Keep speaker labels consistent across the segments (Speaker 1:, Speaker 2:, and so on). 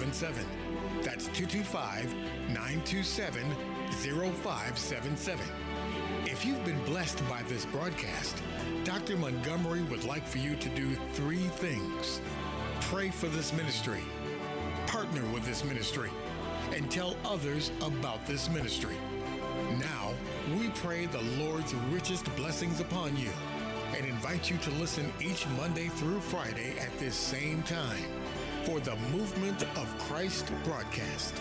Speaker 1: 0577. That's 225-927-0577. If you've been blessed by this broadcast, Dr. Montgomery would like for you to do three things. Pray for this ministry, partner with this ministry, and tell others about this ministry. Now, we pray the Lord's richest blessings upon you and invite you to listen each Monday through Friday at this same time for the Movement of Christ broadcast.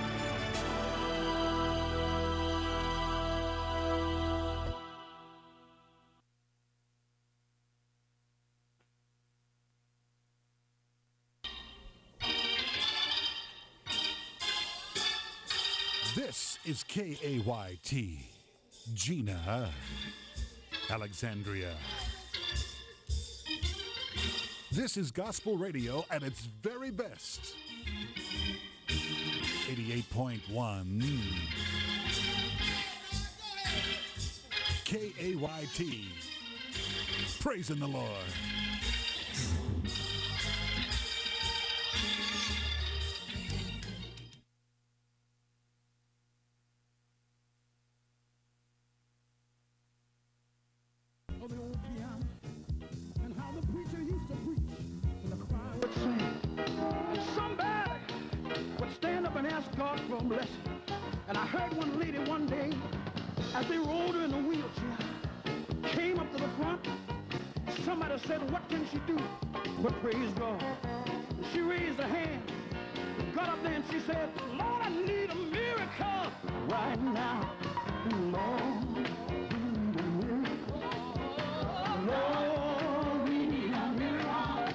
Speaker 2: This is KAYT, Gina, Alexandria. This is gospel radio at its very best. 88.1 KAYT. Praising the Lord.
Speaker 3: The old piano and how the preacher used to preach and the crowd would sing. And somebody would stand up and ask God for a blessing. And I heard one lady one day, as they rolled her in a wheelchair, came up to the front. Somebody said, what can she do but praise God? And she raised her hand, got up there and she said, Lord, I need a miracle right now. Lord, Lord, we need a miracle.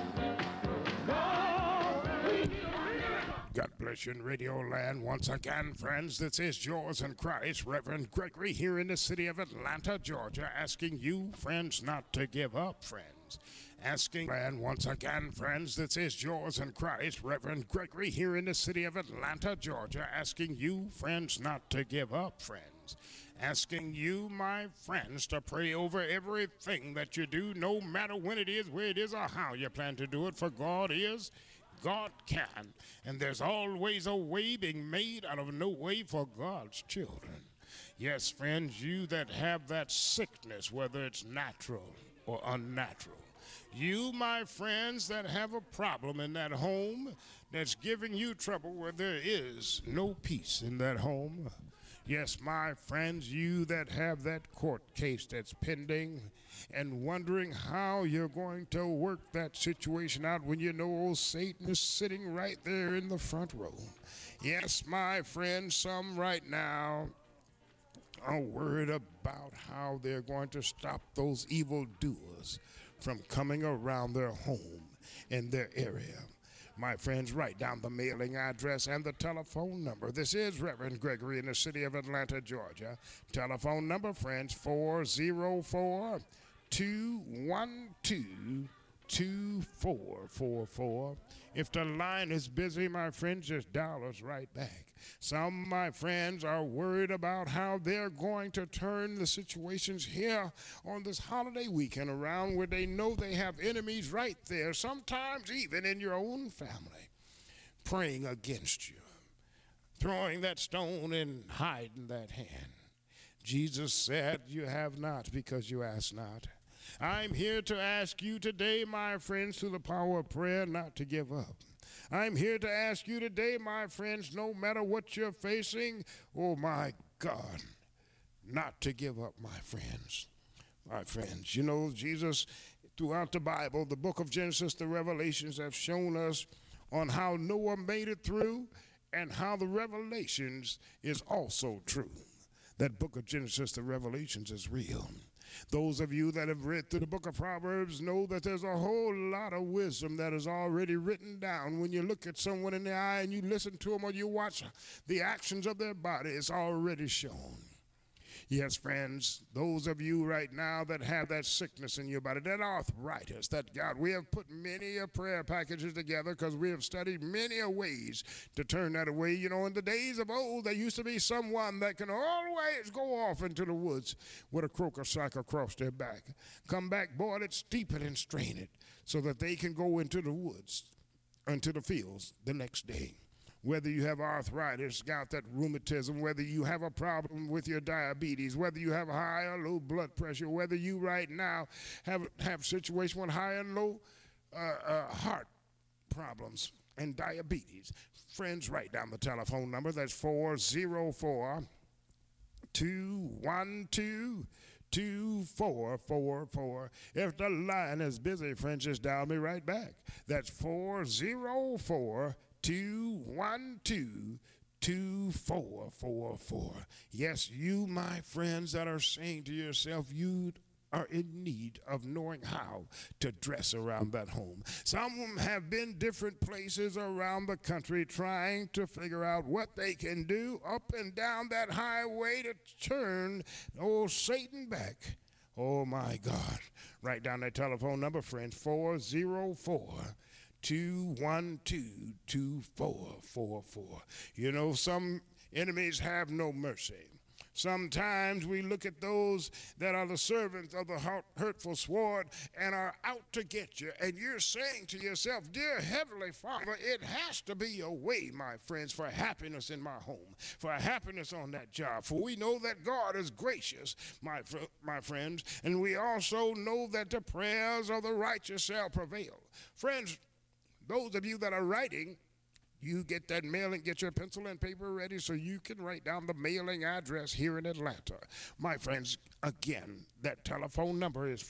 Speaker 3: Lord, we need a miracle.
Speaker 4: God bless you in Radio Land once again, friends. This is yours in Christ, Reverend Gregory, here in the city of Atlanta, Georgia, asking you, friends, not to give up, friends. Asking land once again, friends. This is yours in Christ, Reverend Gregory, here in the city of Atlanta, Georgia, asking you, friends, not to give up, friends. Asking you, my friends, to pray over everything that you do, no matter when it is, where it is, or how you plan to do it, for God is, God can, and there's always a way being made out of no way for God's children. Yes, friends, you that have that sickness, whether it's natural or unnatural, you, my friends, that have a problem in that home that's giving you trouble where there is no peace in that home. Yes, my friends, you that have that court case that's pending and wondering how you're going to work that situation out when you know old Satan is sitting right there in the front row. Yes, my friends, some right now are worried about how they're going to stop those evildoers from coming around their home in their area. My friends, write down the mailing address and the telephone number. This is Reverend Gregory in the city of Atlanta, Georgia. Telephone number, friends, 404-212-2444. If the line is busy, my friends, just dial us right back. Some, my friends, are worried about how they're going to turn the situations here on this holiday weekend around where they know they have enemies right there, sometimes even in your own family, praying against you, throwing that stone and hiding that hand. Jesus said, you have not because you ask not. I'm here to ask you today, my friends, through the power of prayer, not to give up. I'm here to ask you today, my friends, no matter what you're facing, oh my God, not to give up, my friends. My friends, you know, Jesus, throughout the Bible, the book of Genesis, the Revelations have shown us on how Noah made it through and how the Revelations is also true. That book of Genesis, the Revelations, is real. Those of you that have read through the book of Proverbs know that there's a whole lot of wisdom that is already written down. When you look at someone in the eye and you listen to them or you watch the actions of their body, it's already shown. Yes, friends, those of you right now that have that sickness in your body, that arthritis, that God, we have put many a prayer packages together because we have studied many a ways to turn that away. You know, in the days of old, there used to be someone that can always go off into the woods with a croaker sack across their back. Come back, boil it, steep it, and strain it so that they can go into the woods, into the fields the next day. whether you have arthritis, got that rheumatism, whether you have a problem with your diabetes, whether you have high or low blood pressure, whether you right now have situation with high and low heart problems and diabetes. Friends, write down the telephone number. That's 404-212-2444. If the line is busy, friends, just dial me right back. That's 404-212-2444. Yes, you, my friends, that are saying to yourself, you are in need of knowing how to dress around that home. Some of them have been different places around the country trying to figure out what they can do up and down that highway to turn old Satan back. Oh, my God. Write down that telephone number, friends, 404-212-2444. You know, some enemies have no mercy. Sometimes we look at those that are the servants of the hurtful sword and are out to get you. And you're saying to yourself, dear Heavenly Father, it has to be a way, my friends, for happiness in my home, for happiness on that job. For we know that God is gracious, my friends, and we also know that the prayers of the righteous shall prevail. Friends, those of you that are writing, you get that mailing, get your pencil and paper ready so you can write down the mailing address here in Atlanta. My friends, again, that telephone number is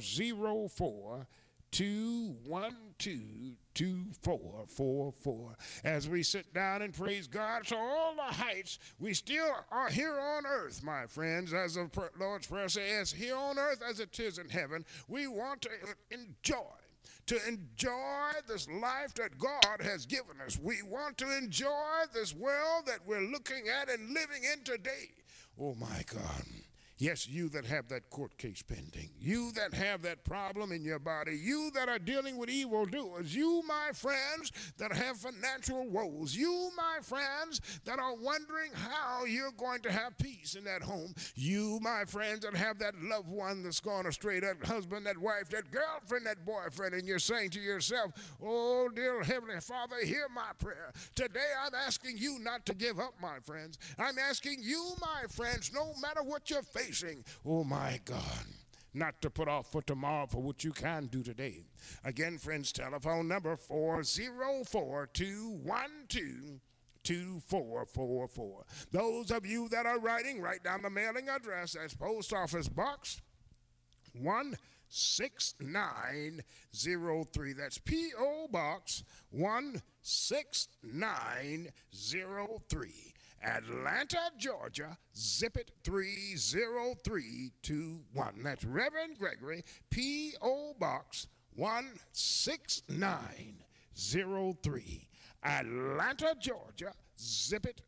Speaker 4: 404-212-2444. As we sit down and praise God to all the heights, we still are here on earth, my friends, as the Lord's Prayer says, here on earth as it is in heaven. We want to enjoy this life that God has given us. We want to enjoy this world that we're looking at and living in today. Oh, my God. Yes, you that have that court case pending, you that have that problem in your body, you that are dealing with evildoers, you, my friends, that have financial woes, you, my friends, that are wondering how you're going to have peace in that home, you, my friends, that have that loved one that's gone astray, that husband, that wife, that girlfriend, that boyfriend, and you're saying to yourself, oh, dear Heavenly Father, hear my prayer. Today I'm asking you not to give up, my friends. I'm asking you, my friends, no matter what you're facing, oh my God, not to put off for tomorrow for what you can do today. Again, friends, telephone number 404-212-2444. Those of you that are writing, write down the mailing address as Post Office Box 16903. That's P.O. Box 16903. Atlanta, Georgia, zip it 30321. That's Reverend Gregory, P.O. Box 16903. Atlanta, Georgia, zip it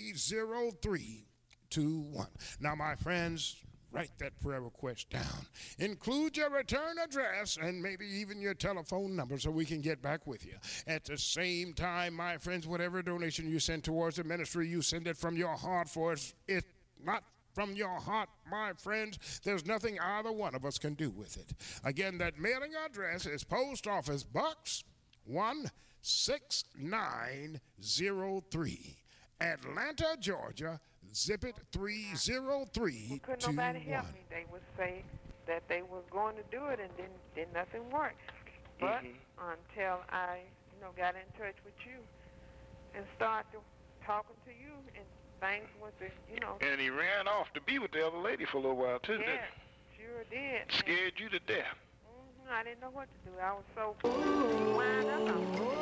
Speaker 4: 30321. Now, my friends, write that prayer request down. Include your return address and maybe even your telephone number so we can get back with you. At the same time, my friends, whatever donation you send towards the ministry, you send it from your heart, for it's not from your heart, my friends, there's nothing either one of us can do with it. Again, that mailing address is Post Office Box 16903. Atlanta, Georgia, zip it 30321.
Speaker 5: Couldn't nobody help me. They would say that they was going to do it, and then nothing worked. But until I, got in touch with you and started talking to you, and things went to,
Speaker 6: And he ran off to be with the other lady for a little while too, didn't
Speaker 5: he? Sure did.
Speaker 6: Scared you to death.
Speaker 5: I didn't know what to do. I was so wound up.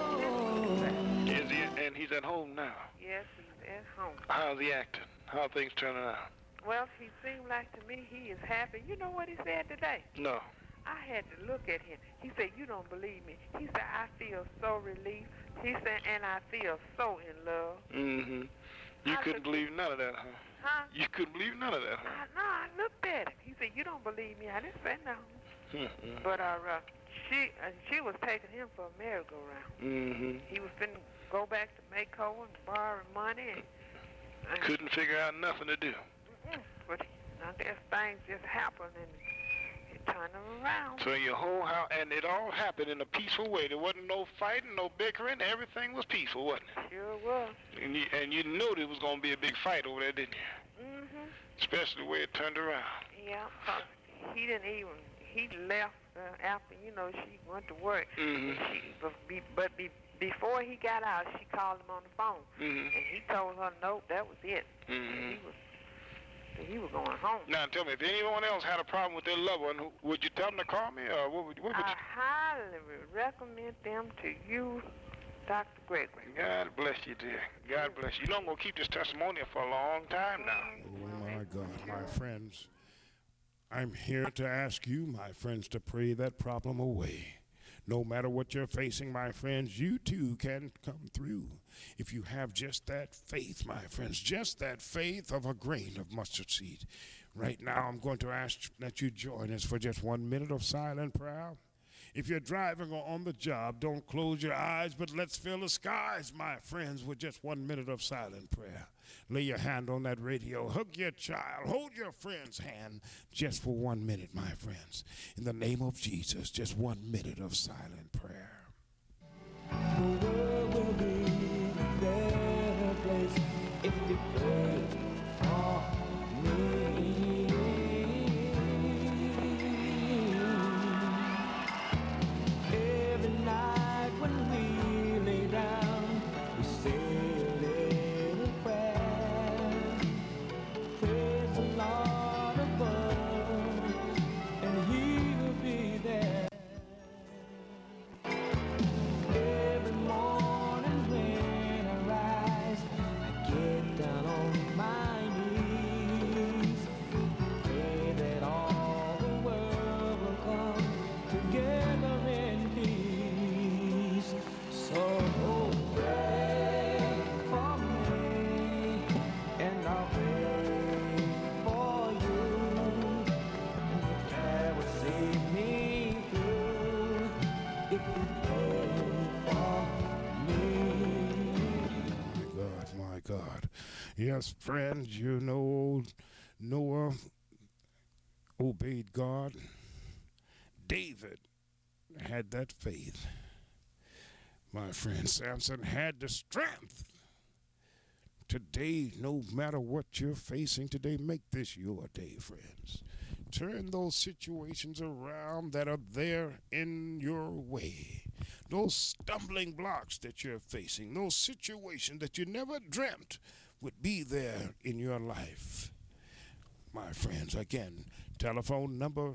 Speaker 6: Is he? And he's at home now.
Speaker 5: Yes, he's at home.
Speaker 6: How's he acting? How are things turning out?
Speaker 5: Well, he seemed like to me he is happy. You know what he said today?
Speaker 6: No.
Speaker 5: I had to look at him. He said, you don't believe me. He said, I feel so relieved. He said, and I feel so in love.
Speaker 6: Mm-hmm. You couldn't believe none of that, huh?
Speaker 5: Huh?
Speaker 6: You couldn't believe none of that, huh?
Speaker 5: No, I looked at him. He said, you don't believe me. I didn't say no.
Speaker 6: Mm-hmm.
Speaker 5: But she was taking him for a merry-go-round.
Speaker 6: Mm-hmm.
Speaker 5: He was finna go back to Mako and borrow money. And
Speaker 6: couldn't figure out nothing to do.
Speaker 5: But I guess things just happen, and turn them around.
Speaker 6: So your whole house, and it all happened in a peaceful way. There wasn't no fighting, no bickering. Everything was peaceful, wasn't it?
Speaker 5: Sure was.
Speaker 6: And you knew there was going to be a big fight over there, didn't you?
Speaker 5: Mm-hmm.
Speaker 6: Especially the way it turned around.
Speaker 5: Yeah, he didn't even, he left after, she went to work.
Speaker 6: Mm-hmm.
Speaker 5: Before he got out, she called him on the phone.
Speaker 6: Mm-hmm.
Speaker 5: And he told her, no, that was it.
Speaker 6: Mm-hmm.
Speaker 5: He was going home.
Speaker 6: Now, tell me, if anyone else had a problem with their loved one, would you tell them to call me, or what would you?
Speaker 5: I highly recommend them to you, Dr. Gregory.
Speaker 6: God bless you, dear. God bless you. You know I'm going to keep this testimony for a long time now.
Speaker 4: Oh, my God, my friends. I'm here to ask you, my friends, to pray that problem away. No matter what you're facing, my friends, you too can come through. If you have just that faith, my friends, just that faith of a grain of mustard seed. Right now, I'm going to ask that you join us for just 1 minute of silent prayer. If you're driving or on the job, don't close your eyes, but let's fill the skies, my friends, with just 1 minute of silent prayer. Lay your hand on that radio. Hug your child. Hold your friend's hand just for 1 minute, my friends. In the name of Jesus, just 1 minute of silent prayer.
Speaker 3: The world will be a better place if you pray for me. Every night when we lay down, we say a little prayer. Praise the Lord above, and He will be there. Every morning when I rise, I get down on my knees. Pray that all the world will come together in peace. So pray for me, and I'll pray for you. Prayer will see me through if you pray for me.
Speaker 4: My God. Yes, friends, you know Noah obeyed God. David had that faith. My friend, Samson had the strength. Today, no matter what you're facing today, make this your day, friends. Turn those situations around that are there in your way. Those stumbling blocks that you're facing, those situations that you never dreamt would be there in your life. My friends, again, telephone number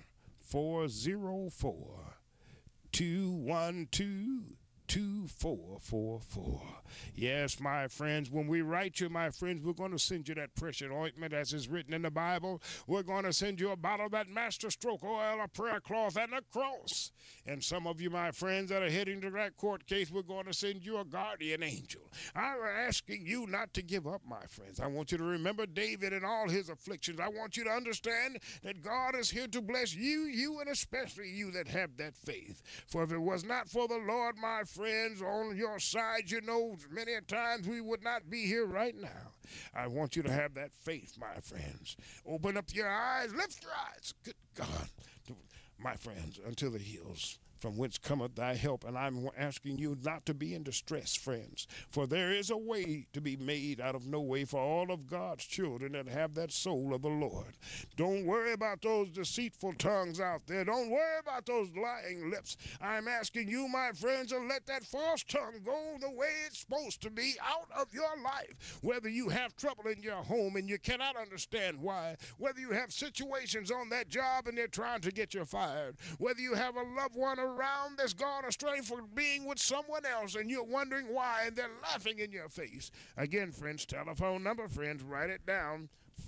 Speaker 4: 404-212-2444. Yes, my friends, when we write you, my friends, we're going to send you that precious ointment as is written in the Bible. We're going to send you a bottle of that master stroke oil, a prayer cloth, and a cross. And some of you, my friends, that are heading to that court case, we're going to send you a guardian angel. I'm asking you not to give up, my friends. I want you to remember David and all his afflictions. I want you to understand that God is here to bless you, and especially you that have that faith. For if it was not for the Lord, my friends, on your side, you know, many a times we would not be here right now. I want you to have that faith, my friends. Open up your eyes, lift your eyes, good God, my friends, unto the hills from whence cometh thy help. And I'm asking you not to be in distress, friends, for there is a way to be made out of no way for all of God's children that have that soul of the Lord. Don't worry about those deceitful tongues out there. Don't worry about those lying lips. I'm asking you, my friends, to let that false tongue go the way it's supposed to be out of your life. Whether you have trouble in your home and you cannot understand why, whether you have situations on that job and they're trying to get you fired, whether you have a loved one around that's gone astray for being with someone else and you're wondering why and they're laughing in your face. Again, friends, telephone number, friends, write it down,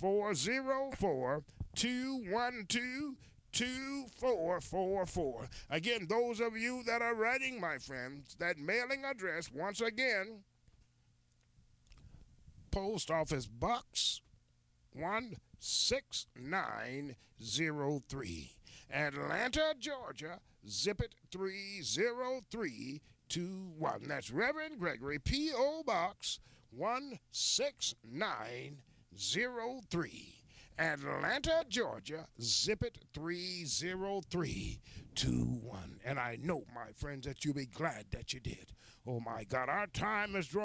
Speaker 4: 404-212-2444. Again, those of you that are writing, my friends, that mailing address, once again, Post Office Box 16903, Atlanta, Georgia, zip it 30321. That's Reverend Gregory, P.O. Box 16903, Atlanta, Georgia, zip it 30321. And I know, my friends, that you'll be glad that you did. Oh, my God, our time is drawing.